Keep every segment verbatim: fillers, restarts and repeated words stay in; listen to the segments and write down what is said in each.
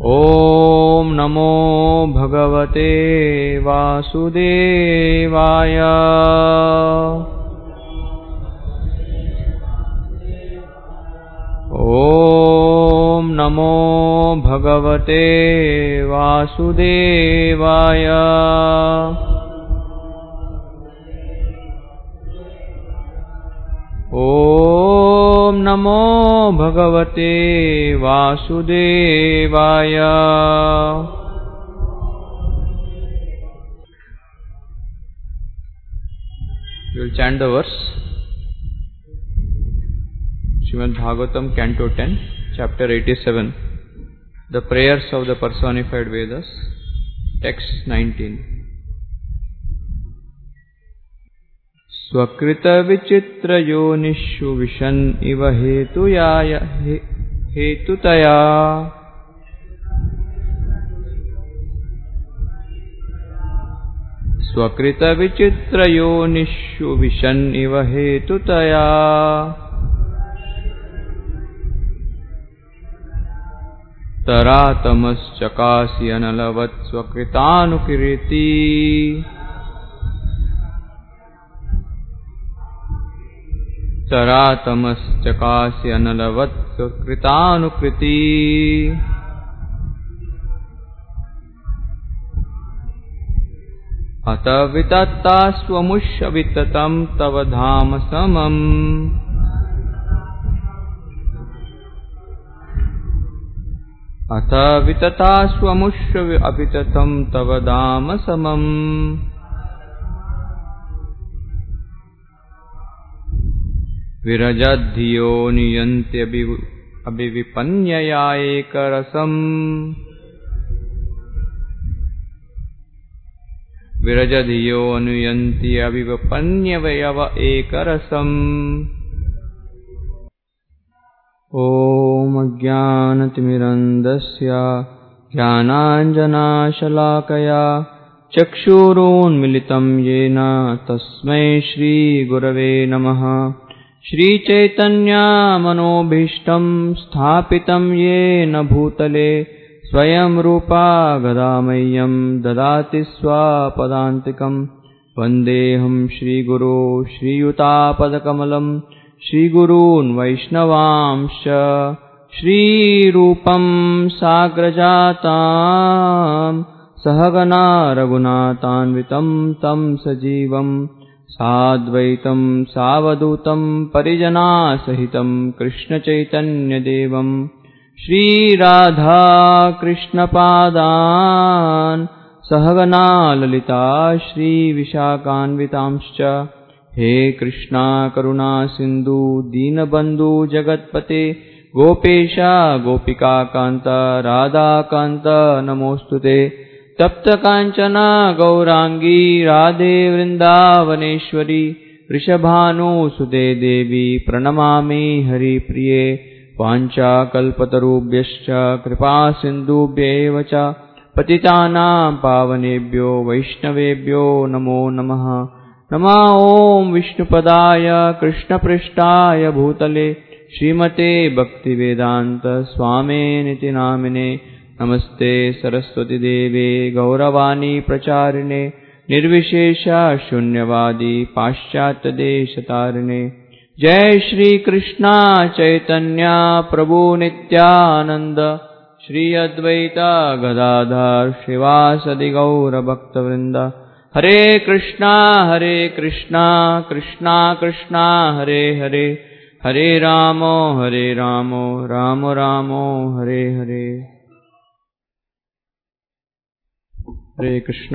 ॐ नमो भगवते वासुदेवाय। ॐ नमो भगवते वासुदेवाय। ॐ नमो भगवते वासुदेवाय। We will chant the verse. Srimad Bhagavatam, Canto ten, Chapter eighty-seven. The Prayers of the Personified Vedas. Text nineteen. स्वकृत विचित्र योनिषु विशन इव हेतुयाय हेतुतया स्वकृत विचित्र योनिषु विशन इव हेतुतया तरातमश्चकासि अनलवत् स्वकृतानुकीर्ति तरातमश्चकासि अनलवत् स्वकृतानुकृति अत वितत्ता स्वमुष्य विततं तव धाम समम् अथ वितता स्वमुष्य अविततं तव धाम समम् विरजद्धियो नियन्त्यभिविपन्यया एकरसम् विरजधियो अनुयन्ति अभिवपन्यवयव एकरसम्। ॐ अज्ञानतिमिरन्धस्य ज्ञानाञ्जनाशलाकया चक्षुरुन्मिलितं येन तस्मै श्रीगुरवे नमः। श्रीचैतन्यमनोभीष्टं स्थापितं येन भूतले स्वयं रूपा गदामह्यं ददाति स्वपदान्तिकं। वन्देऽहं श्रीगुरो श्रीयुतापदकमलं श्रीगुरून् वैष्णवांश्च श्रीरूपं साग्रजातां सहगना रघुनाथान्वितं तं सजीवं साद्वैतं सावधूतं परिजनासहितं कृष्णचैतन्यदेवं श्रीराधा कृष्णपादान् सहगना ललिता श्रीविशाखान्वितांश्च। हे कृष्णा करुणा सिन्धु दीनबन्धु जगत्पते गोपेशा गोपिकान्त राधाकान्त नमोऽस्तुते। तप्त कांचना गौरांगी राधे वृंदावनेश्वरी वृषभानुसुते देवी प्रणमामि हरिप्रिये। वाञ्छाकल्पतरुभ्यश्च कृपा सिन्धुभ्येव च पतितानां पावनेभ्यो वैष्णवेभ्यो नमो नमः। नमः ॐ विष्णुपदाय कृष्णपृष्ठाय भूतले श्रीमते भक्तिवेदान्त स्वामिनिति नामिने। नमस्ते सरस्वती देवे गौरवाणी प्रचारिणे निर्विशेष शून्यवादी पाश्चात्य देशतारिणे। जय श्री कृष्णा चैतन्य प्रभु नित्यानंद श्री अद्वैता गदाधर श्रीवासदि गौर भक्तवृंद। हरे कृष्णा हरे कृष्णा कृष्णा कृष्णा हरे हरे हरे राम हरे राम राम राम हरे हरे। हरे कृष्ण।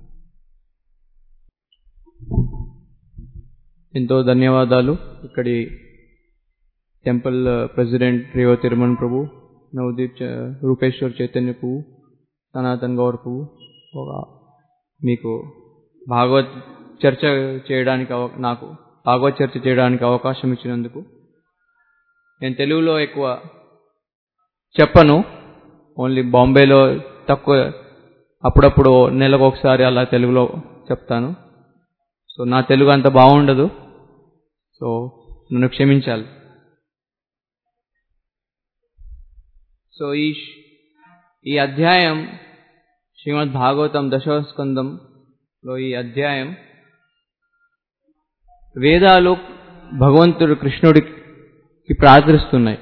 ఎంతో ధన్యవాదాలు ఇక్కడి టెంపుల్ ప్రెసిడెంట్ రేవతి రమణ్ ప్రభు, నవదీప్ రూపేశ్వర్ చైతన్య ప్రభు, సనాతన్ గౌర్ ప్రభు మీకు భాగవత్ చర్చ చేయడానికి నాకు భాగవత్ చర్చ చేయడానికి అవకాశం ఇచ్చినందుకు. నేను తెలుగులో ఎక్కువ చెప్పను, ఓన్లీ బాంబేలో తక్కువ అప్పుడప్పుడు నెలకు ఒకసారి అలా తెలుగులో చెప్తాను. సో నా తెలుగు అంత బాగుండదు, సో నన్ను క్షమించాలి. సో ఈ ఈ అధ్యాయం శ్రీమద్ భాగవతం దశమ స్కందంలో ఈ అధ్యాయం వేదాలు భగవంతుడు కృష్ణుడికి ప్రార్థిస్తున్నాయి.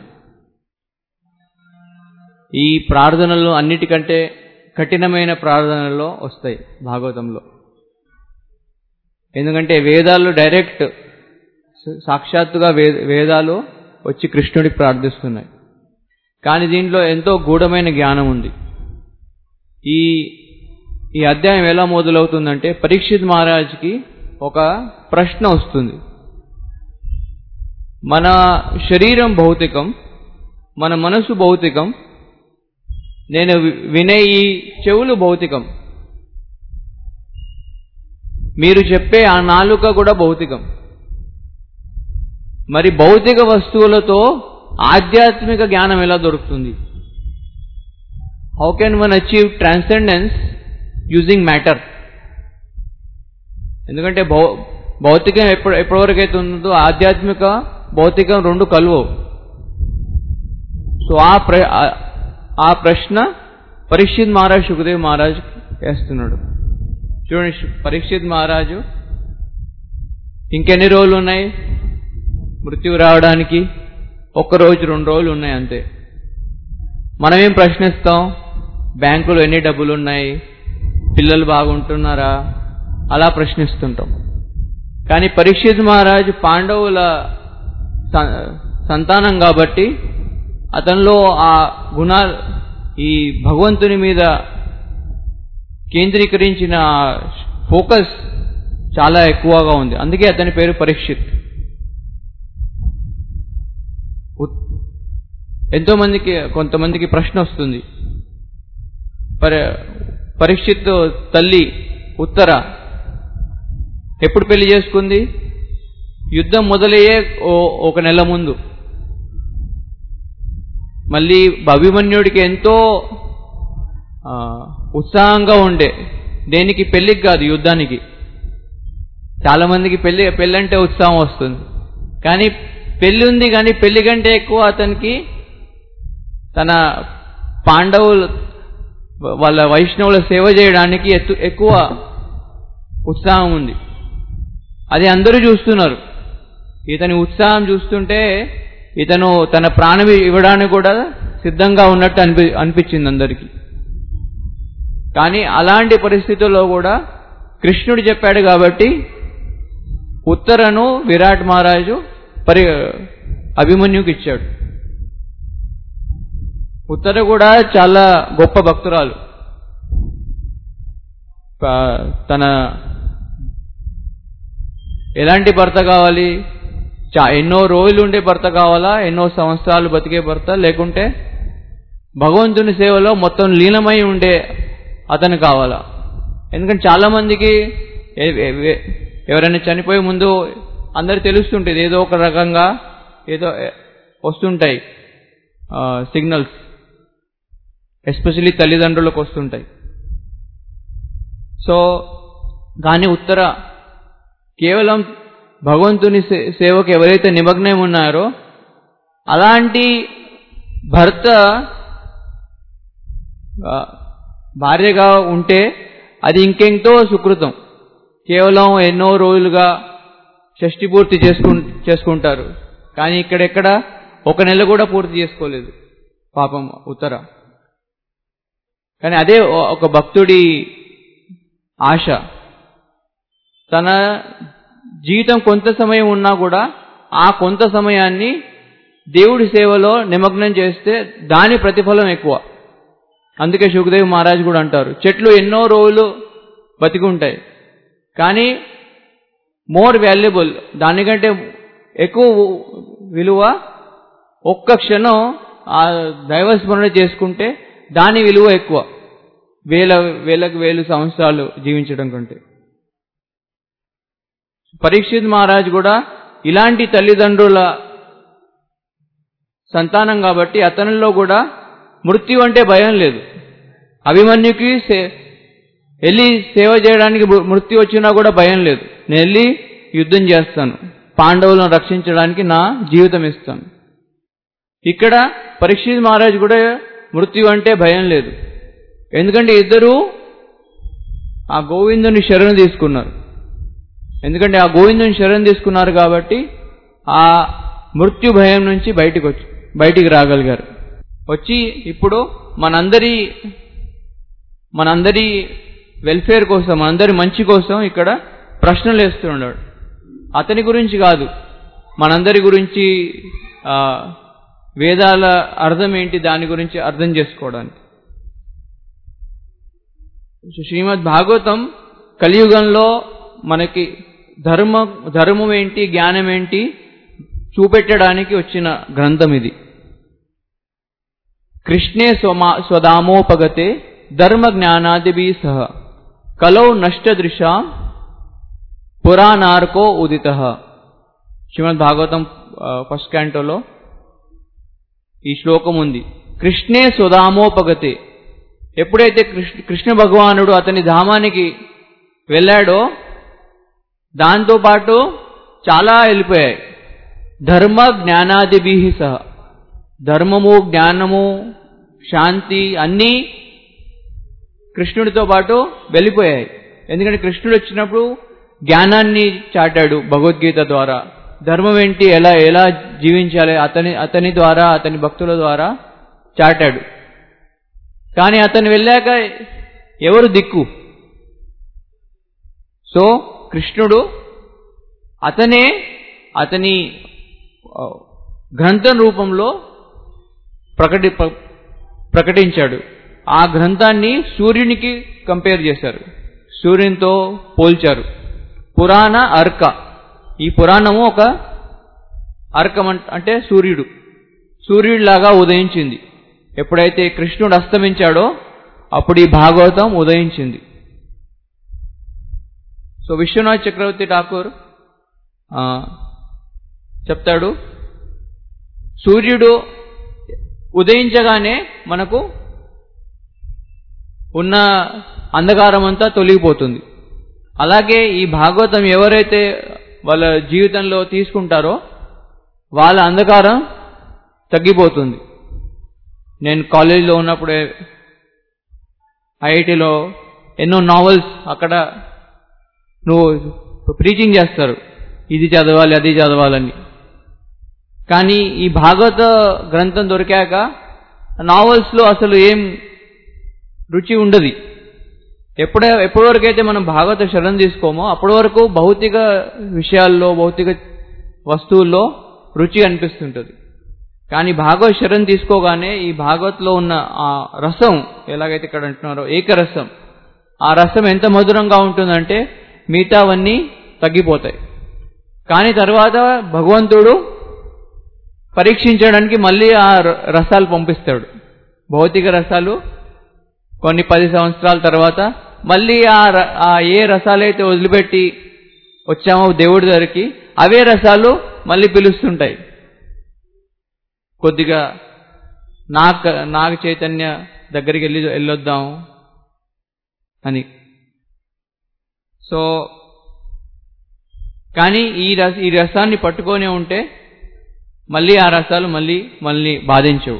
ఈ ప్రార్థనలు అన్నిటికంటే కఠినమైన ప్రార్థనలో వస్తాయి భాగవతంలో. ఎందుకంటే వేదాలు డైరెక్ట్ సాక్షాత్తుగా వేదాలు వచ్చి కృష్ణుడికి ప్రార్థిస్తున్నాయి. కానీ దీంట్లో ఎంతో గూఢమైన జ్ఞానం ఉంది. ఈ ఈ అధ్యాయం ఎలా మొదలవుతుందంటే పరీక్షిత్ మహారాజ్కి ఒక ప్రశ్న వస్తుంది. మన శరీరం భౌతికం, మన మనసు భౌతికం, నేను వినే ఈ చెవులు భౌతికం, మీరు చెప్పే ఆ నాలుక కూడా భౌతికం. మరి భౌతిక వస్తువులతో ఆధ్యాత్మిక జ్ఞానం ఎలా దొరుకుతుంది? How can one achieve transcendence using matter? ఎందుకంటే భౌ భౌతికం ఎప్పుడు ఎప్పటివరకైతే ఉందో ఆధ్యాత్మిక భౌతికం రెండు కలువవు. సో ఆ ప్ర ఆ ప్రశ్న పరీక్షిత్ మహారాజ్ సుఖదేవ్ మహారాజ్ వేస్తున్నాడు. చూడండి, పరీక్షిత్ మహారాజు ఇంకెన్ని రోజులు ఉన్నాయి మృత్యువు రావడానికి? ఒక్క రోజు రెండు రోజులు ఉన్నాయి అంతే. మనమేం ప్రశ్నిస్తాం? బ్యాంకులో ఎన్ని డబ్బులు ఉన్నాయి, పిల్లలు బాగుంటున్నారా, అలా ప్రశ్నిస్తుంటాం. కానీ పరీక్షిత్ మహారాజు పాండవుల సంతానం కాబట్టి అతనిలో ఆ గుణాలు, ఈ భగవంతుని మీద కేంద్రీకరించిన ఫోకస్ చాలా ఎక్కువగా ఉంది. అందుకే అతని పేరు పరీక్షిత్. ఎంతో మందికి కొంతమందికి ప్రశ్న వస్తుంది, పరీక్షిత్ తల్లి ఉత్తర ఎప్పుడు పెళ్లి చేసుకుంది? యుద్ధం మొదలయ్యే ఒక నెల ముందు. మళ్ళీ అభిమన్యుడికి ఎంతో ఉత్సాహంగా ఉండే, దేనికి? పెళ్లికి కాదు, యుద్ధానికి. చాలా మందికి పెళ్లి పెళ్ళంటే ఉత్సాహం వస్తుంది, కానీ పెళ్లి ఉంది, కానీ పెళ్లి కంటే ఎక్కువ అతనికి తన పాండవులు వాళ్ళ వైష్ణవుల సేవ చేయడానికి ఎక్కువ ఉత్సాహం ఉంది. అది అందరూ చూస్తున్నారు. ఇతని ఉత్సాహం చూస్తుంటే ఇతను తన ప్రాణం ఇవ్వడానికి కూడా సిద్ధంగా ఉన్నట్టు అనిపి అనిపించింది అందరికీ. కానీ అలాంటి పరిస్థితుల్లో కూడా కృష్ణుడు చెప్పాడు కాబట్టి ఉత్తరను విరాట్ మహారాజు పరి అభిమన్యుకి ఇచ్చాడు. ఉత్తర కూడా చాలా గొప్ప భక్తురాలు. తన ఎలాంటి భర్త కావాలి? చా ఎన్నో రోజులు ఉండే భర్త కావాలా, ఎన్నో సంవత్సరాలు బతికే భర్త, లేకుంటే భగవంతుని సేవలో మొత్తం లీనమై ఉండే అతను కావాలా? ఎందుకంటే చాలా మందికి ఎవరైనా చనిపోయే ముందు అందరు తెలుస్తుంటుంది, ఏదో ఒక రకంగా ఏదో వస్తుంటాయి సిగ్నల్స్, ఎస్పెషల్లీ తల్లిదండ్రులకు వస్తుంటాయి. సో కానీ ఉత్తర కేవలం భగవంతుని సేవకు ఎవరైతే నిమగ్నం ఉన్నారో అలాంటి భర్త భార్యగా ఉంటే అది ఇంకెంతో సుకృతం. కేవలం ఎన్నో రోజులుగా షష్ఠి పూర్తి చేసుకు చేసుకుంటారు కానీ ఇక్కడెక్కడ ఒక నెల కూడా పూర్తి చేసుకోలేదు పాపం ఉత్తర. కానీ అదే ఒక భక్తుడి ఆశ. తన జీవితం కొంత సమయం ఉన్నా కూడా ఆ కొంత సమయాన్ని దేవుడి సేవలో నిమగ్నం చేస్తే దాని ప్రతిఫలం ఎక్కువ. అందుకే సుఖదేవ్ మహారాజ్ కూడా అంటారు, చెట్లు ఎన్నో రోజులు బతికి ఉంటాయి కానీ మోర్ వాల్యుబుల్, దానికంటే ఎక్కువ విలువ ఒక్క క్షణం ఆ దైవస్మరణ చేసుకుంటే దాని విలువ ఎక్కువ, వేల వేలకు వేలు సంవత్సరాలు జీవించడం కంటే. పరీక్షిత్ మహారాజ్ కూడా ఇలాంటి తల్లిదండ్రుల సంతానం కాబట్టి అతనిలో కూడా మృత్యు అంటే భయం లేదు. అభిమన్యుకి వెళ్ళి సేవ చేయడానికి మృత్యు వచ్చినా కూడా భయం లేదు. నేను వెళ్ళి యుద్ధం చేస్తాను, పాండవులను రక్షించడానికి నా జీవితం ఇస్తాను. ఇక్కడ పరీక్షిత్ మహారాజ్ కూడా మృత్యు అంటే భయం లేదు. ఎందుకంటే ఇద్దరూ ఆ గోవిందుని శరణు తీసుకున్నారు. ఎందుకంటే ఆ గోవిందుని శరణు తీసుకున్నారు కాబట్టి ఆ మృత్యు భయం నుంచి బయటికి వచ్చి బయటికి రాగలిగారు. వచ్చి ఇప్పుడు మనందరి మనందరి వెల్ఫేర్ కోసం, మనందరి మంచి కోసం ఇక్కడ ప్రశ్నలు వేస్తున్నాడు. అతని గురించి కాదు, మనందరి గురించి వేదాల అర్థం ఏంటి దాని గురించి అర్థం చేసుకోవడానికి. శ్రీమద్ భాగవతం కలియుగంలో మనకి ధర్మ ధర్మం ఏంటి, జ్ఞానం ఏంటి చూపెట్టడానికి వచ్చిన గ్రంథం ఇది. కృష్ణే స్వమా స్వదామోపగతే ధర్మ జ్ఞానాదిభి సహ కలౌ నష్టదృశా పురాణార్కో ఉదిత. శ్రీమద్ భాగవతం ఫస్ట్ క్యాంటోలో ఈ శ్లోకం ఉంది. కృష్ణే స్వధామోపగతే, ఎప్పుడైతే కృష్ణ కృష్ణ భగవానుడు అతని ధామానికి వెళ్ళాడో దాంతోపాటు చాలా వెళ్ళిపోయాయి. ధర్మ జ్ఞానాదిభి సహ, ధర్మము జ్ఞానము శాంతి అన్నీ కృష్ణుడితో పాటు వెళ్ళిపోయాయి. ఎందుకంటే కృష్ణుడు వచ్చినప్పుడు జ్ఞానాన్ని చాటాడు భగవద్గీత ద్వారా. ధర్మం ఏంటి, ఎలా ఎలా జీవించాలి అతని అతని ద్వారా అతని భక్తుల ద్వారా చాటాడు. కానీ అతను వెళ్ళాక ఎవరు దిక్కు? సో కృష్ణుడు అతనే అతని గ్రంథం రూపంలో ప్రకటి ప్రకటించాడు. ఆ గ్రంథాన్ని సూర్యునికి కంపేర్ చేశారు, సూర్యునితో పోల్చారు. పురాణ అర్క, ఈ పురాణము ఒక అర్కం అంటే సూర్యుడు, సూర్యుడిలాగా ఉదయించింది. ఎప్పుడైతే కృష్ణుడు అస్తమించాడో అప్పుడు ఈ భాగవతం ఉదయించింది. సో విశ్వనాథ్ చక్రవర్తి ఠాకూర్ చెప్తాడు, సూర్యుడు ఉదయించగానే మనకు ఉన్న అంధకారం అంతా తొలగిపోతుంది. అలాగే ఈ భాగవతం ఎవరైతే వాళ్ళ జీవితంలో తీసుకుంటారో వాళ్ళ అంధకారం తగ్గిపోతుంది. నేను కాలేజీలో ఉన్నప్పుడే ఐఐటిలో ఎన్నో నావెల్స్ అక్కడ నువ్వు ప్రీచింగ్ చేస్తారు, ఇది చదవాలి అది చదవాలని. కానీ ఈ భాగవత గ్రంథం దొరికాక నావెల్స్లో అసలు ఏం రుచి ఉండదు. ఎప్పుడే ఎప్పటి వరకైతే మనం భాగవత శరణం తీసుకోమో అప్పటి వరకు భౌతిక విషయాల్లో భౌతిక వస్తువుల్లో రుచి అనిపిస్తుంటుంది. కానీ భాగవత శరణం తీసుకోగానే ఈ భాగవత్లో ఉన్న ఆ రసం, ఎలాగైతే ఇక్కడ అంటున్నారో ఏకరసం, ఆ రసం ఎంత మధురంగా ఉంటుందంటే మిగతావన్నీ తగ్గిపోతాయి. కానీ తర్వాత భగవంతుడు పరీక్షించడానికి మళ్ళీ ఆ రసాలు పంపిస్తాడు. భౌతిక రసాలు కొన్ని పది సంవత్సరాల తర్వాత మళ్ళీ ఆ ఏ రసాలైతే వదిలిపెట్టి వచ్చామో దేవుడి దగ్గరికి అవే రసాలు మళ్ళీ పిలుస్తుంటాయి. కొద్దిగా నాగ నాగ చైతన్య దగ్గరికి వెళ్ళి వెళ్ళొద్దాం అని. సో కానీ ఈ రస ఈ రసాన్ని పట్టుకొని ఉంటే మళ్ళీ ఆ రసాలు మళ్ళీ మళ్ళీ బాధించవు.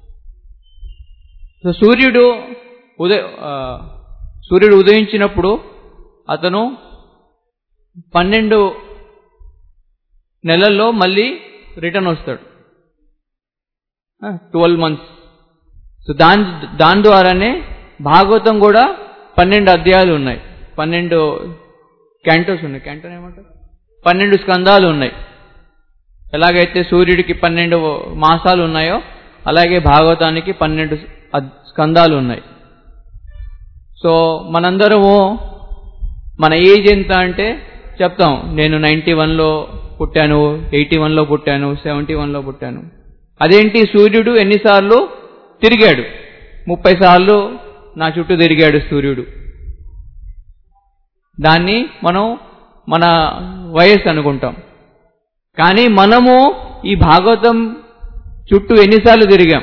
సో సూర్యుడు ఉదయ సూర్యుడు ఉదయించినప్పుడు అతను పన్నెండు నెలల్లో మళ్ళీ రిటర్న్ వస్తాడు, ట్వెల్వ్ మంత్స్. సో దాని దాని ద్వారానే భాగవతం కూడా పన్నెండు అధ్యాయాలు ఉన్నాయి, పన్నెండు క్యాంటోస్ ఉన్నాయి. క్యాంటో ఏమంటారు, పన్నెండు స్కందాలు ఉన్నాయి. ఎలాగైతే సూర్యుడికి పన్నెండు మాసాలు ఉన్నాయో అలాగే భాగవతానికి పన్నెండు స్కందాలు ఉన్నాయి. సో మనందరము మన ఏజ్ ఎంత అంటే చెప్తాం, నేను నైంటీ వన్లో పుట్టాను, ఎయిటీ వన్లో పుట్టాను, సెవెంటీ వన్లో పుట్టాను. అదేంటి, సూర్యుడు ఎన్నిసార్లు తిరిగాడు? ముప్పై సార్లు నా చుట్టూ తిరిగాడు సూర్యుడు. దాన్ని మనం మన వయస్సు అనుకుంటాం. కానీ మనము ఈ భాగవతం చుట్టూ ఎన్నిసార్లు తిరిగాం,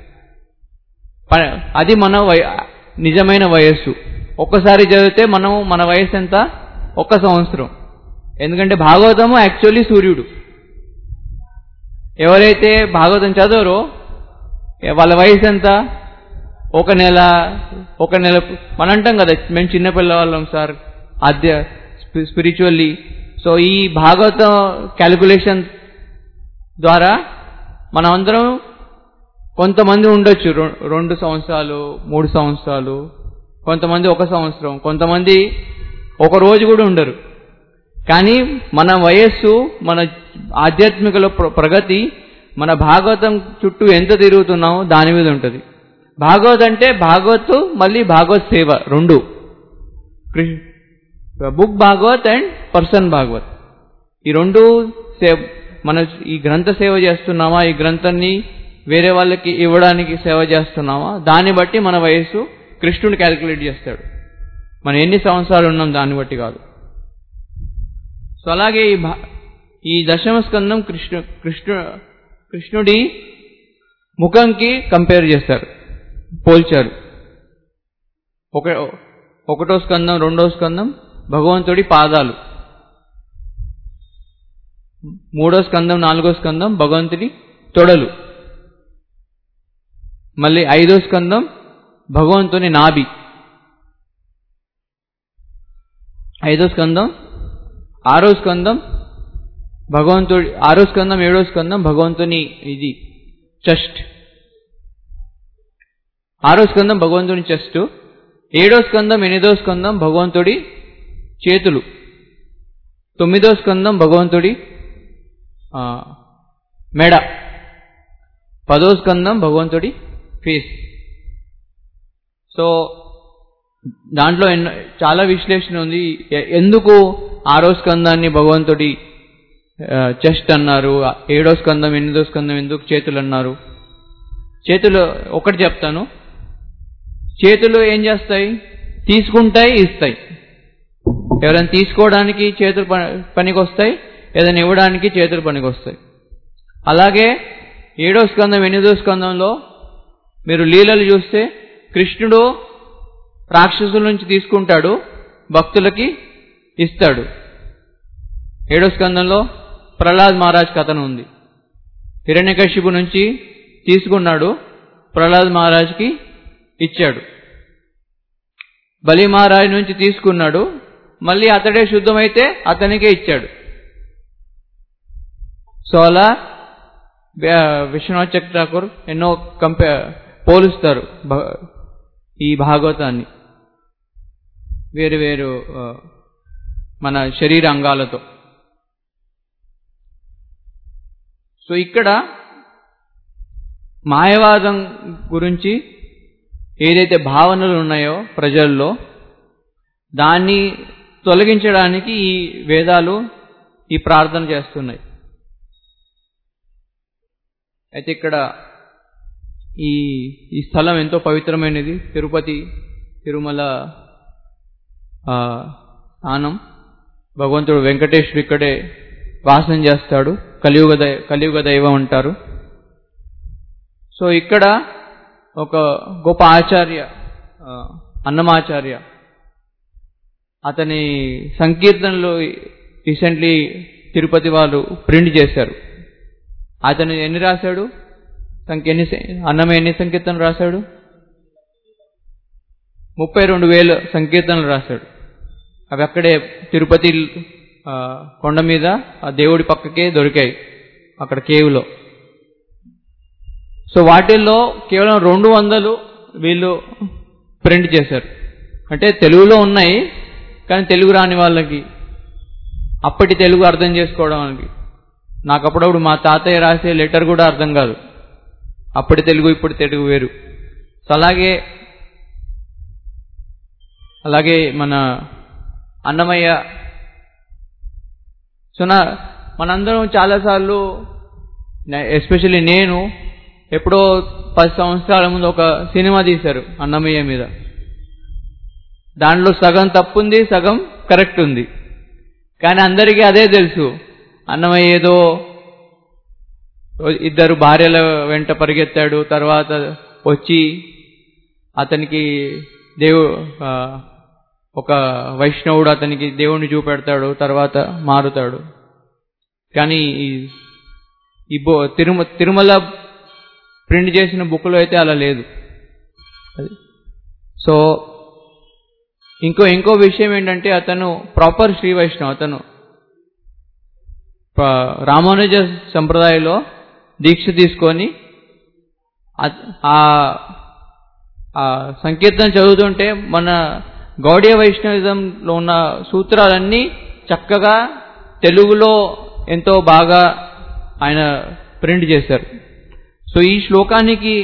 అది మన నిజమైన వయస్సు. ఒక్కసారి చదివితే మనం మన వయస్సు ఎంత? ఒక్క సంవత్సరం. ఎందుకంటే భాగవతము యాక్చువల్లీ సూర్యుడు. ఎవరైతే భాగవతం చదవరో వాళ్ళ వయసు ఎంత? ఒక నెల ఒక నెల మనం అంటాం కదా, మేము చిన్నపిల్లవాళ్ళం సార్ ఆధ్య స్పిరిచువల్లీ. సో ఈ భాగవతం క్యాలిక్యులేషన్ ద్వారా మనం అందరం కొంతమంది ఉండొచ్చు రెండు సంవత్సరాలు మూడు సంవత్సరాలు, కొంతమంది ఒక సంవత్సరం, కొంతమంది ఒక రోజు కూడా ఉండరు. కానీ మన వయస్సు, మన ఆధ్యాత్మికలో ప్రగతి మన భాగవతం చుట్టూ ఎంత తిరుగుతున్నామో దాని మీద ఉంటుంది. భాగవత్ అంటే భాగవత్ మళ్ళీ భాగవత్ సేవ రెండు, book Bhagavat and person Bhagavat, ఈ రెండు సేవ. మన ఈ గ్రంథ సేవ చేస్తున్నామా, ఈ గ్రంథాన్ని వేరే వాళ్ళకి ఇవ్వడానికి సేవ చేస్తున్నామా, దాన్ని బట్టి మన వయస్సు కృష్ణుడు క్యాలిక్యులేట్ చేస్తాడు. మనం ఎన్ని సంవత్సరాలు ఉన్నాం దాన్ని బట్టి కాదు. సో అలాగే ఈ ఈ దశమ స్కందం కృష్ణు కృష్ణు కృష్ణుడి ముఖంకి కంపేర్ చేస్తారు, పోల్చారు. ఒక ఒకటో స్కందం రెండో స్కందం భగవంతుడి పాదాలు, మూడో స్కందం నాలుగో స్కందం భగవంతుడి తొడలు, మళ్ళీ ఐదో స్కందం భగవంతుని నాభి, ఐదో స్కందం ఆరో స్కందం భగవంతుడి ఆరో స్కందం ఏడో స్కందం భగవంతుని ఇది చెస్ట్, ఆరో స్కందం భగవంతుని చెస్ట్, ఏడో స్కందం ఎనిమిదో స్కందం భగవంతుడి చేతులు, తొమ్మిదో స్కందం భగవంతుడి మెడ, పదో స్కందం భగవంతుడి ఫేస్. సో దాంట్లో ఎన్నో చాలా విశ్లేషణ ఉంది. ఎందుకు ఆరో స్కందాన్ని భగవంతుడి చెస్ట్ అన్నారు, ఏడో స్కందం ఎనిమిదో స్కందం ఎందుకు చేతులు అన్నారు? చేతులు ఒకటి చెప్తాను. చేతులు ఏం చేస్తాయి? తీసుకుంటాయి, ఇస్తాయి. ఎవరైనా తీసుకోవడానికి చేతులు పనికి వస్తాయి, ఏదైనా ఇవ్వడానికి చేతులు పనికి వస్తాయి. అలాగే ఏడో స్కందం ఎనిమిదో స్కందంలో మీరు లీలలు చూస్తే కృష్ణుడు రాక్షసుల నుంచి తీసుకుంటాడు, భక్తులకి ఇస్తాడు. ఏడో స్కందంలో ప్రహ్లాద్ మహారాజ్ కథనం ఉంది. హిరణ్యకశిపు నుంచి తీసుకున్నాడు, ప్రహ్లాద్ మహారాజ్కి ఇచ్చాడు. బలి మహారాజ్ నుంచి తీసుకున్నాడు, మళ్ళీ అతడే శుద్ధమైతే అతనికే ఇచ్చాడు. సో అలా విశ్వనాథ్ చక్ర ఠాకూర్ ఎన్నో కంపే పోలుస్తారు ఈ భాగవతాన్ని వేరు వేరు మన శరీర అంగాలతో. సో ఇక్కడ మాయవాదం గురించి ఏదైతే భావనలు ఉన్నాయో ప్రజల్లో, దాన్ని తొలగించడానికి ఈ వేదాలు ఈ ప్రార్థన చేస్తున్నాయి. అయితే ఇక్కడ ఈ ఈ స్థలం ఎంతో పవిత్రమైనది. తిరుపతి తిరుమల స్థానం. భగవంతుడు వెంకటేశ్వరుడు ఇక్కడే వాసన చేస్తాడు. కలియుగ దై కలియుగ దైవం అంటారు. సో ఇక్కడ ఒక గొప్ప ఆచార్య అన్నమాచార్య, అతని సంకీర్తనలు రీసెంట్లీ తిరుపతి వాళ్ళు ప్రింట్ చేశారు. అతను ఎన్ని రాశాడు? ఎన్ని అన్నమయ్య ఎన్ని సంకీర్తనలు రాశాడు? ముప్పై రెండు వేలు సంకీర్తనలు రాశాడు. అవి అక్కడే తిరుపతి కొండ మీద ఆ దేవుడి పక్కకే దొరికాయి, అక్కడ కేవ్లో. సో వాటిల్లో కేవలం రెండు వందలు వీళ్ళు ప్రింట్ చేశారు. అంటే తెలుగులో ఉన్నాయి, కానీ తెలుగు రాని వాళ్ళకి అప్పటి తెలుగు అర్థం చేసుకోవడానికి, నాకు అప్పుడప్పుడు మా తాతయ్య రాసే లెటర్ కూడా అర్థం కాదు. అప్పటి తెలుగు ఇప్పుడు తెలుగు వేరు. సో అలాగే అలాగే మన అన్నమయ్య. సో నా మనందరం చాలాసార్లు, ఎస్పెషల్లీ నేను, ఎప్పుడో పది సంవత్సరాల ముందు ఒక సినిమా తీశారు అన్నమయ్య మీద. దాంట్లో సగం తప్పుంది, సగం కరెక్ట్ ఉంది. కానీ అందరికీ అదే తెలుసు, అన్నమయ్య ఏదో ఇద్దరు భార్యల వెంట పరిగెత్తాడు, తర్వాత వచ్చి అతనికి దేవు ఒక వైష్ణవుడు అతనికి దేవుణ్ణి చూపెడతాడు, తర్వాత మారుతాడు. కానీ ఈ బో తిరుమ తిరుమల ప్రింట్ చేసిన బుక్లో అయితే అలా లేదు. అది. సో ఇంకో ఇంకో విషయం ఏంటంటే అతను ప్రాపర్ శ్రీ వైష్ణవ్. అతను రామానుజ సంప్రదాయంలో దీక్ష తీసుకొని ఆ సంకీర్తన చదువుతుంటే మన గౌడీయ వైష్ణవిజంలో ఉన్న సూత్రాలన్నీ చక్కగా తెలుగులో ఎంతో బాగా ఆయన ప్రింట్ చేశారు. సో ఈ శ్లోకానికి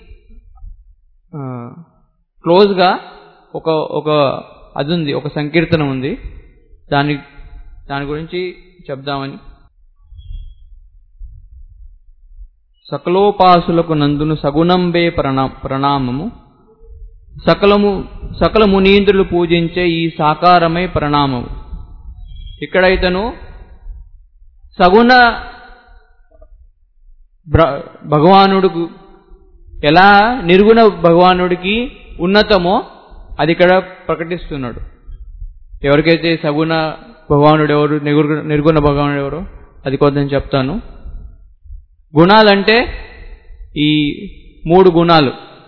క్లోజ్గా ఒక ఒక అది ఉంది, ఒక సంకీర్తన ఉంది. దాని దాని గురించి చెప్దామని. సకలోపాసులకు నందును సగుణంబే ప్రణా ప్రణామము సకలము సకల మునీంద్రులు పూజించే ఈ సాకారమై ప్రణామము. ఇక్కడ ఇతను సగుణ భగవానుడికి ఎలా నిర్గుణ భగవానుడికి ఉన్నతమో అది ఇక్కడ ప్రకటిస్తున్నాడు. ఎవరికైతే సగుణ భగవానుడు ఎవరు, నిర్గుణ భగవానుడు ఎవరో అది కొంచెం చెప్తాను. గుణాలంటే ఈ మూడు గుణాలు,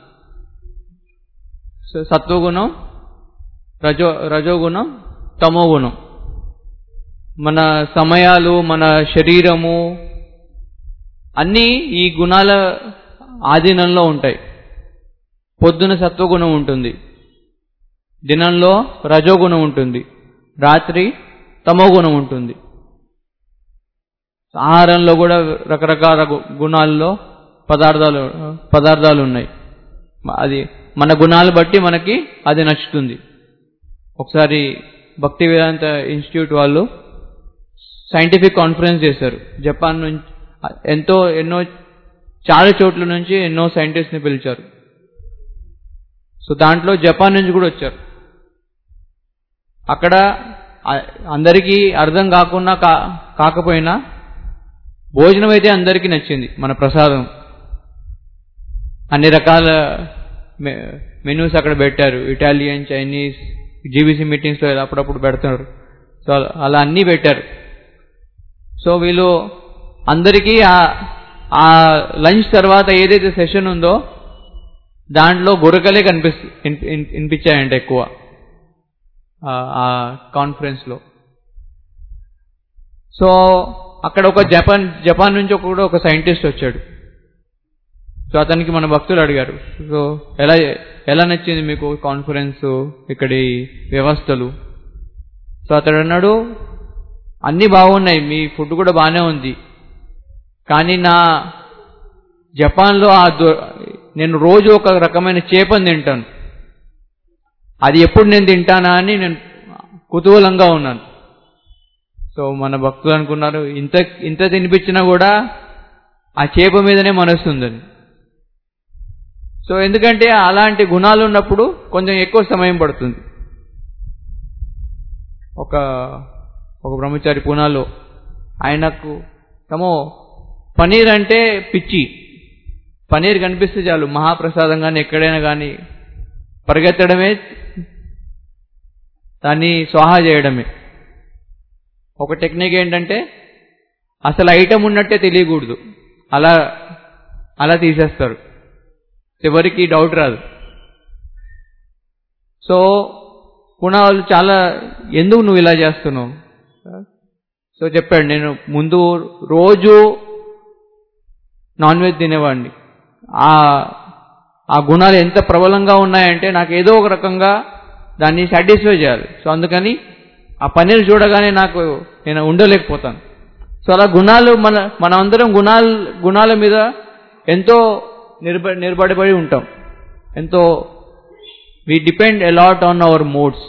సత్వగుణం, రజో రజోగుణం, తమోగుణం. మన సమయాలు, మన శరీరము అన్నీ ఈ గుణాల ఆధీనంలో ఉంటాయి. పొద్దున సత్వగుణం ఉంటుంది, దినంలో రజోగుణం ఉంటుంది, రాత్రి తమోగుణం ఉంటుంది. ఆహారంలో కూడా రకరకాల గుణాల్లో పదార్థాలు పదార్థాలు ఉన్నాయి. అది మన గుణాలు బట్టి మనకి అది నచ్చుతుంది. ఒకసారి భక్తి వేదాంత ఇన్స్టిట్యూట్ వాళ్ళు సైంటిఫిక్ కాన్ఫరెన్స్ చేశారు. జపాన్ నుంచి ఎంతో ఎన్నో చాలా చోట్ల నుంచి ఎన్నో సైంటిస్ట్ని పిలిచారు. సో దాంట్లో జపాన్ నుంచి కూడా వచ్చారు. అక్కడ అందరికీ అర్థం కాకుండా కా కాకపోయినా భోజనం అయితే అందరికీ నచ్చింది. మన ప్రసాదం అన్ని రకాల మెనూస్ అక్కడ పెట్టారు. ఇటాలియన్, చైనీస్, జీబీసీ మీటింగ్స్లో అప్పుడప్పుడు పెడతారు. సో అలా అన్నీ పెట్టారు. సో వీళ్ళు అందరికీ ఆ లంచ్ తర్వాత ఏదైతే సెషన్ ఉందో దాంట్లో గురకలే కనిపిస్తు వినిపించాయంట ఎక్కువ ఆ కాన్ఫరెన్స్లో. సో అక్కడ ఒక జపాన్ జపాన్ నుంచి కూడా ఒక సైంటిస్ట్ వచ్చాడు. సో అతనికి మన భక్తులు అడిగారు, సో ఎలా ఎలా నచ్చింది మీకు కాన్ఫరెన్స్, ఇక్కడి వ్యవస్థలు? సో అతడు అన్నాడు, అన్నీ బాగున్నాయి, మీ ఫుడ్ కూడా బాగానే ఉంది, కానీ నా జపాన్లో ఆ నేను రోజు ఒక రకమైన చేపను తింటాను, అది ఎప్పుడు నేను తింటానా అని నేను కుతూహలంగా ఉన్నాను. సో మన భక్తులు అనుకున్నారు, ఇంత ఇంత తినిపించినా కూడా ఆ చేప మీదనే మనసు ఉందని. సో ఎందుకంటే అలాంటి గుణాలు ఉన్నప్పుడు కొంచెం ఎక్కువ సమయం పడుతుంది. ఒక ఒక బ్రహ్మచారి పూనాలో ఆయనకు తమో పనీర్ అంటే పిచ్చి. పనీర్ కనిపిస్తే చాలు మహాప్రసాదం కానీ ఎక్కడైనా కానీ పరిగెత్తడమే, దాన్ని స్వాహా చేయడమే. ఒక టెక్నిక్ ఏంటంటే అసలు ఐటమ్ ఉన్నట్టే తెలియకూడదు, అలా అలా తీసేస్తారు, ఎవరికి డౌట్ రాదు. సో పునా వాళ్ళు చాలా, ఎందుకు నువ్వు ఇలా చేస్తున్నావు? సో చెప్పాడు, నేను ముందు రోజు నాన్ వెజ్ తినేవాడిని, ఆ ఆ గుణాలు ఎంత ప్రబలంగా ఉన్నాయంటే నాకు ఏదో ఒక రకంగా దాన్ని సాటిస్ఫై చేయాలి. సో అందుకని ఆ పన్నీరు చూడగానే నాకు నేను ఉండలేకపోతాను. సో అలా గుణాలు మన మనం అందరం గుణాలు గుణాల మీద ఎంతో నిర్భ నిర్భరపడి ఉంటాం. ఎంతో we depend a lot on our moods.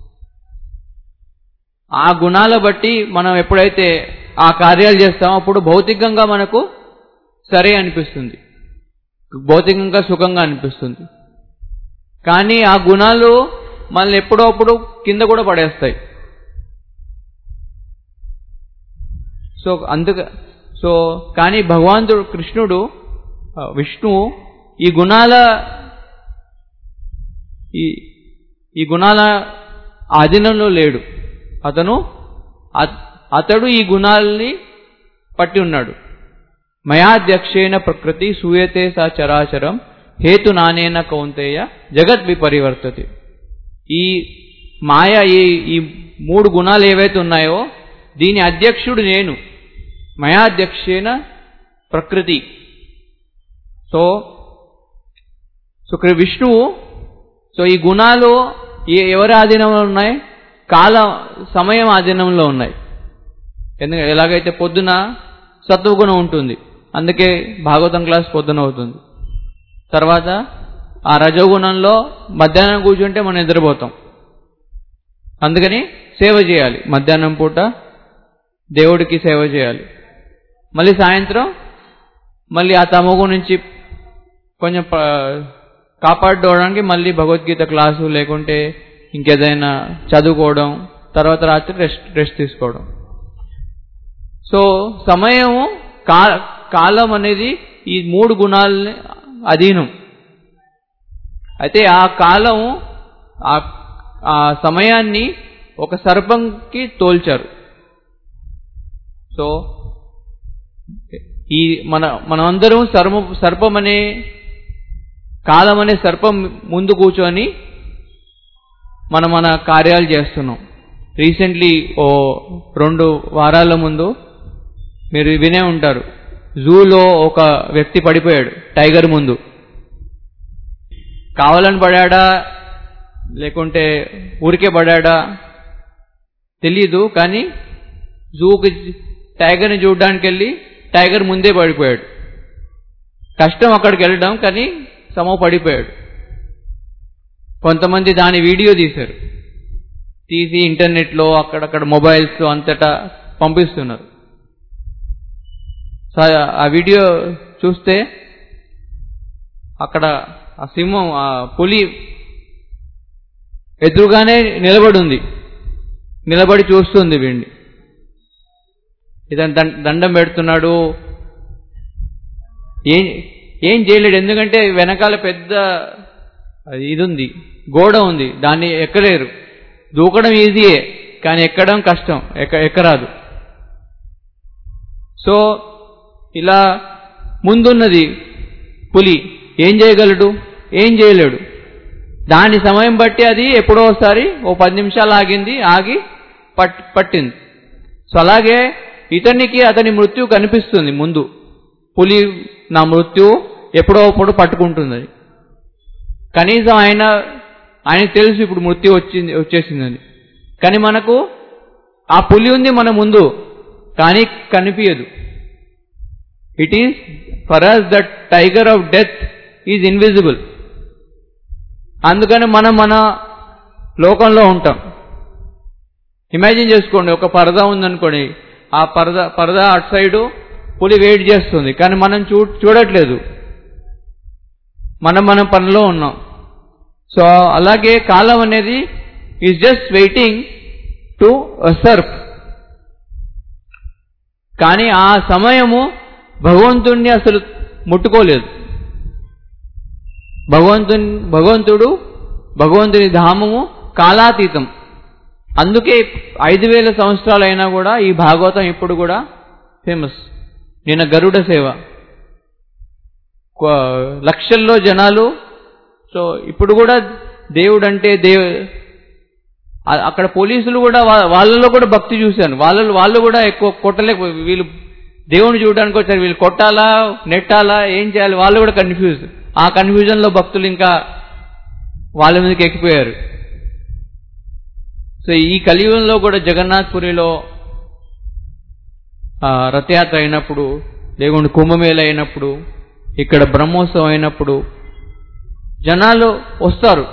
ఆ గుణాల బట్టి మనం ఎప్పుడైతే ఆ కార్యాలు చేస్తామో అప్పుడు భౌతికంగా మనకు సరే అనిపిస్తుంది, భౌతికంగా సుఖంగా అనిపిస్తుంది. కానీ ఆ గుణాలు మనల్ని ఎప్పుడో అప్పుడు కింద కూడా పడేస్తాయి. సో అందుక సో కానీ భగవంతుడు కృష్ణుడు విష్ణువు ఈ గుణాల ఈ ఈ గుణాల ఆధీనంలో లేడు. అతను అతడు ఈ గుణాలని పట్టి ఉన్నాడు. మయాధ్యక్షేణ ప్రకృతి సూయతే సా చరాచరం హేతు నానేన కౌంతేయ జగత్ విపరివర్తతి. ఈ మాయ, ఈ ఈ మూడు గుణాలు ఏవైతే ఉన్నాయో దీని అధ్యక్షుడు నేను, మయాధ్యక్షేన ప్రకృతి. సో సో విష్ణువు, సో ఈ గుణాలు ఎవరి ఆధీనంలో ఉన్నాయి? కాల సమయం ఆధీనంలో ఉన్నాయి. ఎందుకంటే ఎలాగైతే పొద్దున సత్వగుణం ఉంటుంది, అందుకే భాగవతం క్లాస్ పొద్దున అవుతుంది. తర్వాత ఆ రజోగుణంలో మధ్యాహ్నం కూర్చుంటే మనం నిద్రపోతాం, అందుకని సేవ చేయాలి. మధ్యాహ్నం పూట దేవుడికి సేవ చేయాలి. మళ్ళీ సాయంత్రం మళ్ళీ ఆ తమోగుణం నుంచి కొంచెం కాపాడుకోవడానికి మళ్ళీ భగవద్గీత క్లాసు లేకుంటే ఇంకేదైనా చదువుకోవడం, తర్వాత రాత్రి రెస్ట్ రెస్ట్ తీసుకోవడం. సో సమయము, కాలం అనేది ఈ మూడు గుణాలని అధీనం. అయితే ఆ కాలం, ఆ సమయాన్ని ఒక సర్పంకి తోల్చారు. సో ఈ మన మనమందరం సర్మ సర్పం అనే కాలం అనే సర్పం ముందు కూర్చొని మనం మన కార్యాలు చేస్తున్నాం. రీసెంట్లీ ఓ రెండు వారాల ముందు మీరు వినే ఉంటారు, జూలో ఒక వ్యక్తి పడిపోయాడు టైగర్ ముందు. కావాలని పడాడా లేకుంటే ఊరికే పడాడా తెలీదు, కానీ జూకి టైగర్ని చూడడానికి వెళ్ళి టైగర్ ముందే పడిపోయాడు. కష్టం అక్కడికి వెళ్ళడం, కానీ సమో పడిపోయాడు. కొంతమంది దాని వీడియో తీశారు, తీసి ఇంటర్నెట్లో అక్కడక్కడ మొబైల్స్ అంతటా పంపిస్తున్నారు. సో ఆ వీడియో చూస్తే అక్కడ ఆ సింహం, ఆ పులి ఎదురుగానే నిలబడి ఉంది, నిలబడి చూస్తుంది వీడిని. ఇతను దండం పెడుతున్నాడు, ఏం ఏం చేయలేడు. ఎందుకంటే వెనకాల పెద్ద ఇది ఉంది, గోడ ఉంది, దాన్ని ఎక్కలేరు. దూకడం ఈజీయే, కానీ ఎక్కడం కష్టం, ఎక్క ఎక్కరాదు. సో ఇలా ముందున్నది పులి ఏం చేయగలడు? ఏం చేయలేడు. దాని సమయం బట్టి అది ఎప్పుడో ఒకసారి ఓ పది నిమిషాలు ఆగింది, ఆగి పట్ పట్టింది. సో అలాగే ఇతనికి అతని మృత్యు కనిపిస్తుంది ముందు. పులి నా మృత్యు ఎప్పుడో అప్పుడు పట్టుకుంటుంది. కనీసం ఆయన ఆయనకు తెలుసు ఇప్పుడు మృత్యు వచ్చింది వచ్చేసిందని. కానీ మనకు ఆ పులి ఉంది మన ముందు, కానీ కనిపించదు. It is for us that tiger of death is invisible. అందుకని మనం మన లోకంలో ఉంటాం. ఇమాజిన్ చేసుకోండి, ఒక పరదా ఉందనుకోండి, ఆ పరదా పరదా అటు సైడు పులి వెయిట్ చేస్తుంది, కానీ మనం చూ చూడట్లేదు, మనం మన పనిలో ఉన్నాం. సో అలాగే కాలం అనేది is just waiting to surf. కానీ ఆ సమయము భగవంతుణ్ణి అసలు ముట్టుకోలేదు. భగవంతుని భగవంతుడు భగవంతుని ధామము కాలాతీతం. అందుకే ఐదు వేల సంవత్సరాలు అయినా కూడా ఈ భాగవతం ఇప్పుడు కూడా ఫేమస్. నిన్న గరుడ సేవ లక్షల్లో జనాలు. సో ఇప్పుడు కూడా దేవుడు అంటే దేవు అక్కడ పోలీసులు కూడా వాళ్ళలో కూడా భక్తి చూశాను. వాళ్ళ వాళ్ళు కూడా ఎక్కువ కొట్టలేక, వీళ్ళు దేవుని చూడడానికి వచ్చారు, వీళ్ళు కొట్టాలా నెట్టాలా ఏం చేయాలి వాళ్ళు కూడా కన్ఫ్యూజ్. ఆ కన్ఫ్యూజన్లో భక్తులు ఇంకా వాళ్ళ మీదకి ఎక్కిపోయారు. సో ఈ కలియుగంలో కూడా జగన్నాథ్పురిలో రథయాత్ర అయినప్పుడు, దేవుని కుంభమేళ అయినప్పుడు, ఇక్కడ బ్రహ్మోత్సవం అయినప్పుడు జనాలు వస్తారు.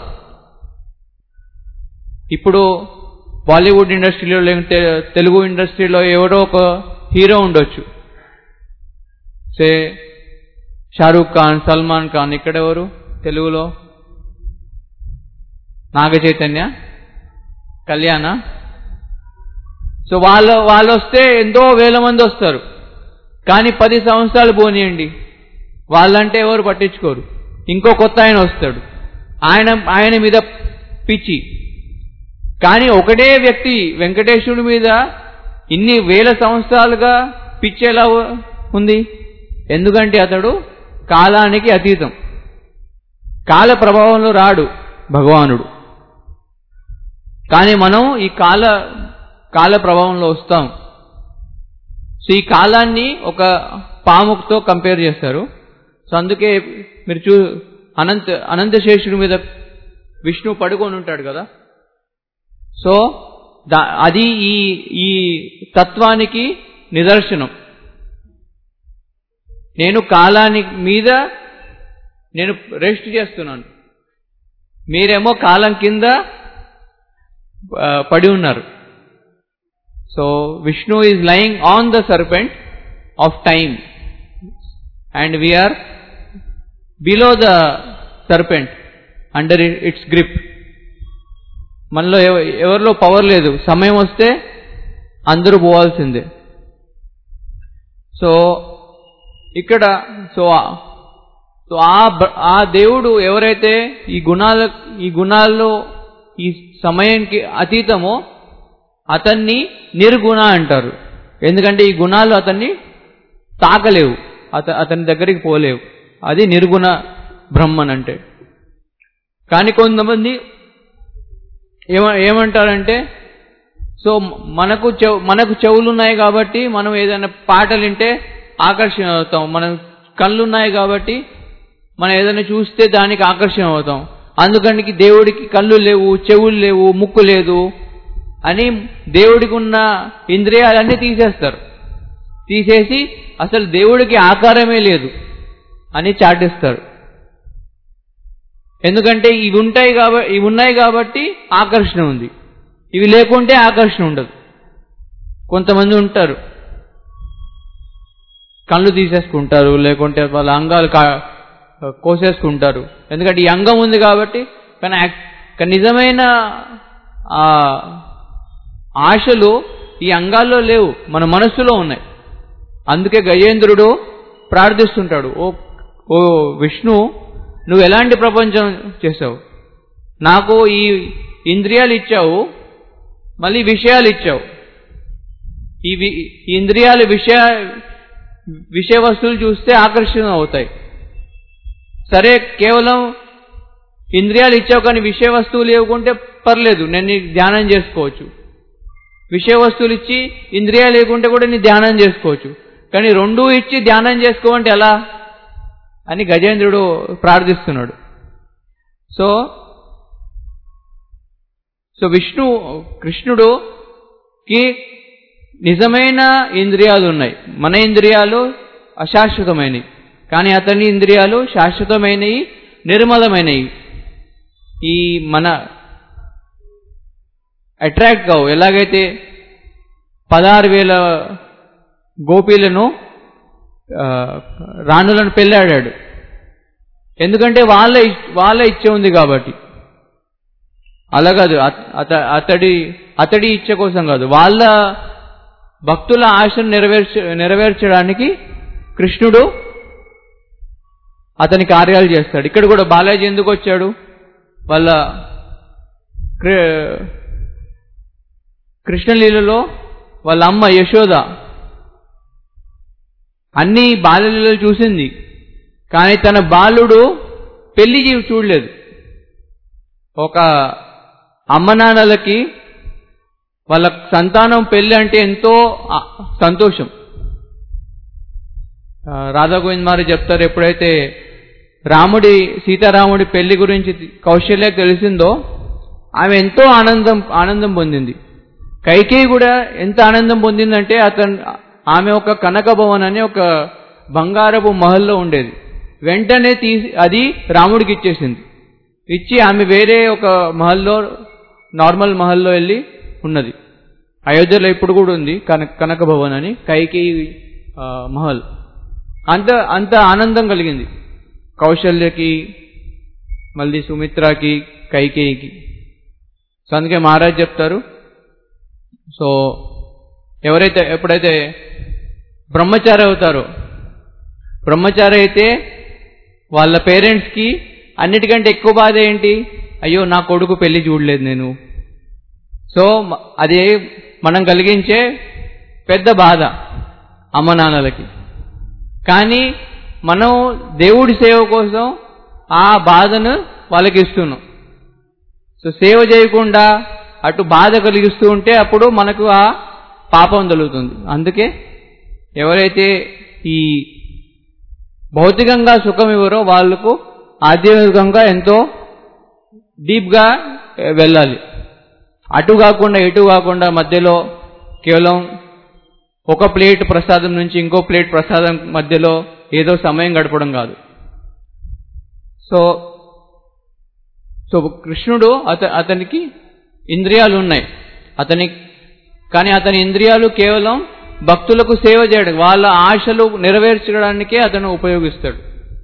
ఇప్పుడు బాలీవుడ్ ఇండస్ట్రీలో లేకుంటే తెలుగు ఇండస్ట్రీలో ఎవరో ఒక హీరో ఉండొచ్చు, సే షారూక్ ఖాన్, సల్మాన్ ఖాన్. ఇక్కడెవరు తెలుగులో? నాగ చైతన్య, కళ్యాణ. సో వాళ్ళు వాళ్ళు వస్తే ఎంతో వేల మంది వస్తారు, కానీ పది సంవత్సరాలు పోనీయండి, వాళ్ళంటే ఎవరు పట్టించుకోరు. ఇంకో కొత్త ఆయన వస్తాడు, ఆయన ఆయన మీద పిచ్చి. కానీ ఒకటే వ్యక్తి వెంకటేశ్వరుడి మీద ఇన్ని వేల సంవత్సరాలుగా పిచ్చి ఎలా ఉంది? ఎందుకంటే అతడు కాలానికి అతీతం. కాల ప్రభావంలో రాడు భగవానుడు. కానీ మనం ఈ కాల కాల ప్రభావంలో వస్తాం. సో ఈ కాలాన్ని ఒక పాముతో కంపేర్ చేస్తారు. సో అందుకే మీరు చూ అనంత అనంతశేషుడి మీద విష్ణు పడుకొని ఉంటాడు కదా. సో దా అది ఈ ఈ తత్వానికి నిదర్శనం. నేను కాలాని మీద నేను రెస్ట్ చేస్తున్నాను, మీరేమో కాలం కింద పడి ఉన్నారు. So Vishnu is lying on the serpent of time and we are below the serpent under its grip. మనలో ఎవరిలో పవర్ లేదు, సమయం వస్తే అందరూ పోవాల్సిందే. సో ఇక్కడ సో సో ఆ దేవుడు ఎవరైతే ఈ గుణాల ఈ గుణాల్లో ఈ సమయానికి అతీతమో అతన్ని నిర్గుణ అంటారు. ఎందుకంటే ఈ గుణాలు అతన్ని తాకలేవు, అత అతని దగ్గరికి పోలేవు. అది నిర్గుణ బ్రహ్మన్ అంటే. కానీ కొంతమంది ఏమ ఏమంటారంటే సో మనకు చెవు మనకు చెవులు ఉన్నాయి కాబట్టి మనం ఏదైనా పాటలు వింటే ఆకర్షణ అవుతాం, మనం కళ్ళు ఉన్నాయి కాబట్టి మనం ఏదైనా చూస్తే దానికి ఆకర్షణ అవుతాం. అందుకని దేవుడికి కళ్ళు లేవు, చెవులు లేవు, ముక్కు లేదు అని దేవుడికి ఉన్న ఇంద్రియాలన్నీ తీసేస్తారు. తీసేసి అసలు దేవుడికి ఆకారమే లేదు అని చాటిస్తారు. ఎందుకంటే ఇవి ఉంటాయి కాబట్టి ఇవి ఉన్నాయి కాబట్టి ఆకర్షణ ఉంది, ఇవి లేకుంటే ఆకర్షణ ఉండదు. కొంతమంది ఉంటారు కళ్ళు తీసేసుకుంటారు, లేకుంటే వాళ్ళ అంగాలు కోసేసుకుంటారు. ఎందుకంటే ఈ అంగం ఉంది కాబట్టి. కానీ నిజమైన ఆ ఆశలు ఈ అంగాల్లో లేవు, మన మనస్సులో ఉన్నాయి. అందుకే గజేంద్రుడు ప్రార్థిస్తుంటాడు, ఓ ఓ విష్ణు, నువ్వు ఎలాంటి ప్రపంచం చేసావు? నాకు ఈ ఇంద్రియాలు ఇచ్చావు, మళ్ళీ విషయాలు ఇచ్చావు. ఈ ఇంద్రియాలు విషయ విషయ వస్తువులు చూస్తే ఆకర్షణ అవుతాయి. సరే, కేవలం ఇంద్రియాలు ఇచ్చావు కానీ విషయ వస్తువులు లేకుంటే పర్లేదు, నేను నీ ధ్యానం చేసుకోవచ్చు. విషయ వస్తువులు ఇచ్చి ఇంద్రియాలు లేకుంటే కూడా నీ ధ్యానం చేసుకోవచ్చు. కానీ రెండూ ఇచ్చి ధ్యానం చేసుకోవంటే ఎలా అని గజేంద్రుడు ప్రార్థిస్తున్నాడు. సో సో విష్ణు కృష్ణుడుకి నిజమైన ఇంద్రియాలు ఉన్నాయి. మన ఇంద్రియాలు అశాశ్వతమైనవి, కానీ అతని ఇంద్రియాలు శాశ్వతమైనవి, నిర్మలమైనవి. ఈ మన అట్రాక్ట్ కావు. ఎలాగైతే పదహారు వేల గోపీలను రాణులను పెళ్ళాడాడు, ఎందుకంటే వాళ్ళ వాళ్ళ ఇచ్చ ఉంది కాబట్టి. అలా కాదు, అత అతడి అతడి ఇచ్చ కోసం కాదు, వాళ్ళ భక్తుల ఆశను నెరవేర్చ నెరవేర్చడానికి కృష్ణుడు అతని కార్యాలు చేస్తాడు. ఇక్కడ కూడా బాలాజీ ఎందుకు వచ్చాడు? వాళ్ళ కృష్ణలీలలో వాళ్ళ అమ్మ యశోద అన్ని బాలలీలలు చూసింది, కానీ తన బాలుడు పెళ్లి చూడలేదు. ఒక అమ్మ నాన్నలకి వాళ్ళ సంతానం పెళ్లి అంటే ఎంతో సంతోషం. రాధా గోవింద్ మారి చెప్తారు, ఎప్పుడైతే రాముడి సీతారాముడి పెళ్లి గురించి కౌశల్యకు తెలిసిందో ఆమె ఎంతో ఆనందం ఆనందం పొందింది. కైకేయి కూడా ఎంత ఆనందం పొందిందంటే అతను ఆమె ఒక కనక భవన్ అని ఒక బంగారపు మహల్లో ఉండేది, వెంటనే తీసి అది రాముడికి ఇచ్చేసింది. ఇచ్చి ఆమె వేరే ఒక మహల్లో నార్మల్ మహల్లో వెళ్ళి ఉన్నది. అయోధ్యలో ఇప్పుడు కూడా ఉంది కనక కనక భవన్ అని, కైకేయి మహల్. అంత అంత ఆనందం కలిగింది కౌశల్యకి, మళ్ళీ సుమిత్రకి, కైకేయికి. సో అందుకే మహారాజ్ చెప్తారు, సో ఎవరైతే ఎప్పుడైతే బ్రహ్మచారి అవుతారో, బ్రహ్మచారి అయితే వాళ్ళ పేరెంట్స్కి అన్నిటికంటే ఎక్కువ బాధ ఏంటి? అయ్యో నా కొడుకు పెళ్లి చూడలేదు నేను. సో అదే మనం కలిగించే పెద్ద బాధ అమ్మ నాన్నలకి. కానీ మనం దేవుడి సేవ కోసం ఆ బాధను వాళ్ళకి ఇస్తున్నాం. సో సేవ చేయకుండా అటు బాధ కలిగిస్తూ ఉంటే అప్పుడు మనకు ఆ పాపం తగులుతుంది. అందుకే ఎవరైతే ఈ భౌతికంగా సుఖం ఇవ్వరో వాళ్లకు ఆధ్యాత్మికంగా ఎంతో డీప్గా వెళ్ళాలి. అటు కాకుండా ఇటు కాకుండా మధ్యలో కేవలం ఒక ప్లేట్ ప్రసాదం నుంచి ఇంకో ప్లేట్ ప్రసాదం మధ్యలో ఏదో సమయం గడపడం కాదు. సో సో కృష్ణుడు అత అతనికి ఇంద్రియాలు ఉన్నాయి అతని కానీ అతని ఇంద్రియాలు కేవలం భక్తులకు సేవ చేయడం, వాళ్ళ ఆశలు నెరవేర్చడానికే అతను ఉపయోగిస్తాడు.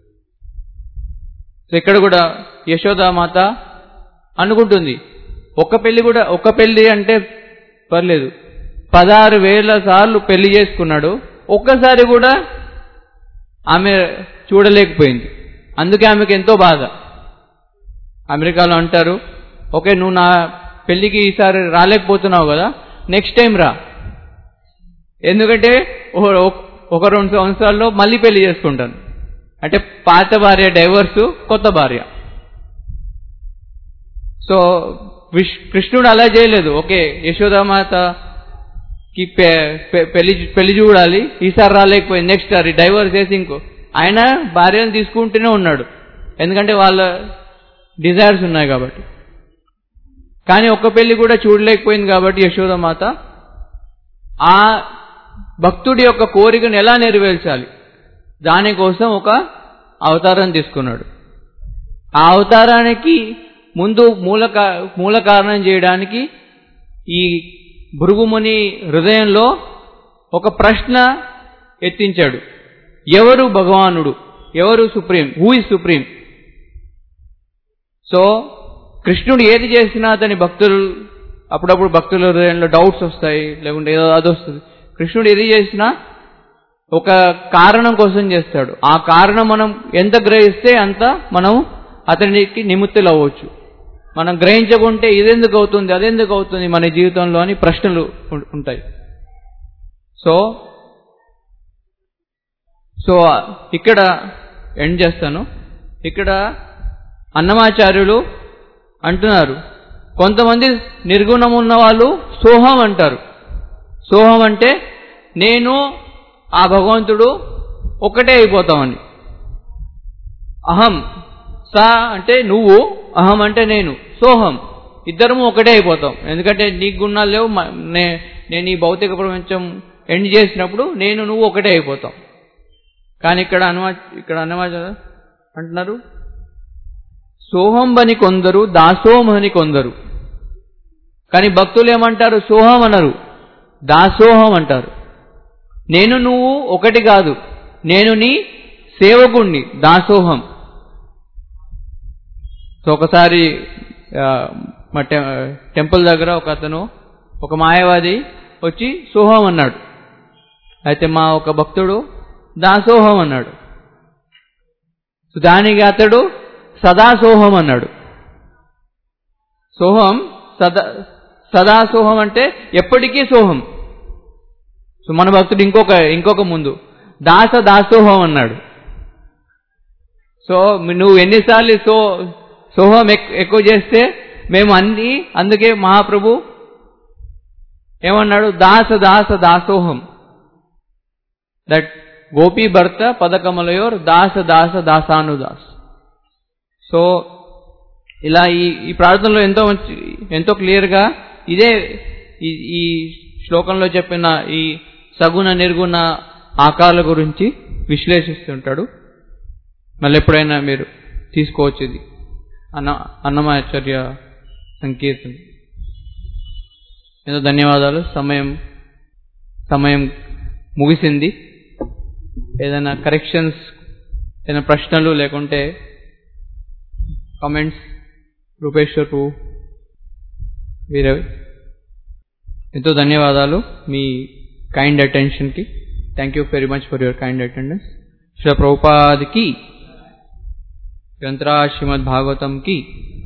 సో ఇక్కడ కూడా యశోదామాత అనుకుంటుంది, ఒక్క పెళ్లి కూడా ఒక్క పెళ్లి అంటే పర్లేదు, పదహారు వేల సార్లు పెళ్లి చేసుకున్నాడు, ఒక్కసారి కూడా ఆమె చూడలేకపోయింది. అందుకే ఆమెకు ఎంతో బాధ. అమెరికాలో అంటారు, ఓకే నువ్వు నా పెళ్లికి ఈసారి రాలేకపోతున్నావు కదా, నెక్స్ట్ టైం రా, ఎందుకంటే ఒక రెండు సంవత్సరాల్లో మళ్ళీ పెళ్లి చేసుకుంటాను. అంటే పాత భార్య డైవర్సు, కొత్త భార్య. సో కృష్ణుడు అలా చేయలేదు, ఓకే యశోదామాతకి పెళ్లి పెళ్లి చూడాలి, ఈసారి రాలేకపోయింది, నెక్స్ట్ సారి డైవర్స్ చేసి ఇంకో ఆయన భార్యను తీసుకుంటూనే ఉన్నాడు, ఎందుకంటే వాళ్ళ డిజైర్స్ ఉన్నాయి కాబట్టి. కానీ ఒక్క పెళ్లి కూడా చూడలేకపోయింది కాబట్టి యశోదామాత ఆ భక్తుడి యొక్క కోరికను ఎలా నెరవేర్చాలి దానికోసం ఒక అవతారం తీసుకున్నాడు. ఆ అవతారానికి ముందు మూల మూల కారణం చేయడానికి ఈ భృగుముని హృదయంలో ఒక ప్రశ్న ఎత్తించాడు, ఎవరు భగవానుడు, ఎవరు supreme, who is supreme. So కృష్ణుడు ఏది చేసినా అతని భక్తులు అప్పుడప్పుడు భక్తుల హృదయంలో డౌట్స్ వస్తాయి, లేకుంటే ఏదో అది వస్తుంది. కృష్ణుడు ఏది చేసినా ఒక కారణం కోసం చేస్తాడు. ఆ కారణం మనం ఎంత గ్రహిస్తే అంత మనం అతనికి నిమిత్తులు అవ్వచ్చు. మనం గ్రహించకుంటే ఇదెందుకు అవుతుంది అదెందుకు అవుతుంది మన జీవితంలో అని ప్రశ్నలు ఉంటాయి. సో సో ఇక్కడ ఎండ్ చేస్తాను. ఇక్కడ అన్నమాచార్యులు అంటున్నారు, కొంతమంది నిర్గుణం ఉన్న వాళ్ళు సోహం అంటారు. సోహం అంటే నేను ఆ భగవంతుడు ఒకటే అయిపోతామని. అహం, సా అంటే నువ్వు, అహం అంటే నేను, సోహం ఇద్దరము ఒకటే అయిపోతాం. ఎందుకంటే నీకు గుణాలు లేవు, నేను ఈ భౌతిక ప్రపంచం ఎండ్ చేసినప్పుడు నేను నువ్వు ఒకటే అయిపోతాం. కానీ ఇక్కడ అనుమా ఇక్కడ అన్నమాట అంటున్నారు, సోహం అని కొందరు, దాసోహం అని కొందరు. కానీ భక్తులు ఏమంటారు, సోహం అనరు, దాసోహం అంటారు. నేను నువ్వు ఒకటి కాదు, నేను నీ సేవకుణ్ణి, దాసోహం. సో ఒకసారి మా టెంపుల్ దగ్గర ఒక అతను ఒక మాయావాది వచ్చి సోహం అన్నాడు. అయితే మా ఒక భక్తుడు దాసోహం అన్నాడు. దానికి అతడు సదాసోహం అన్నాడు. సోహం సదా సదాసోహం అంటే ఎప్పటికీ సోహం. సో మన భక్తుడు ఇంకొక ఇంకొక ముందు దాస దాసోహం అన్నాడు. సో నువ్వు ఎన్నిసార్లు సో సోహం ఎక్కువ చేస్తే మేము అన్ని, అందుకే మహాప్రభు ఏమన్నాడు, దాస దాస దాసోహం, దట్ గోపీ భర్త పదకమలయోర్ దాస దాస దాసానుదాస్. సో ఇలా ఈ ఈ ప్రార్థనలో ఎంతో మంచి ఎంతో క్లియర్గా ఇదే ఈ శ్లోకంలో చెప్పిన ఈ సగుణ నిర్గుణ ఆకారాల గురించి విశ్లేషిస్తుంటాడు. మళ్ళీ ఎప్పుడైనా మీరు తీసుకోవచ్చు ఇది అన్న అన్నమాచార్య సంకీర్తన. ఎంతో ధన్యవాదాలు. సమయం సమయం ముగిసింది. ఏదైనా కరెక్షన్స్, ఏదైనా ప్రశ్నలు లేకుంటే కామెంట్స్ రూపేశ్వర్ వీరే. ఎంతో ధన్యవాదాలు మీ కైండ్ అటెన్షన్కి. Thank you very much for your kind attendance. Shri Prabhupad की, గ్రంథరాజ్ శ్రీమద్ భాగవతం की.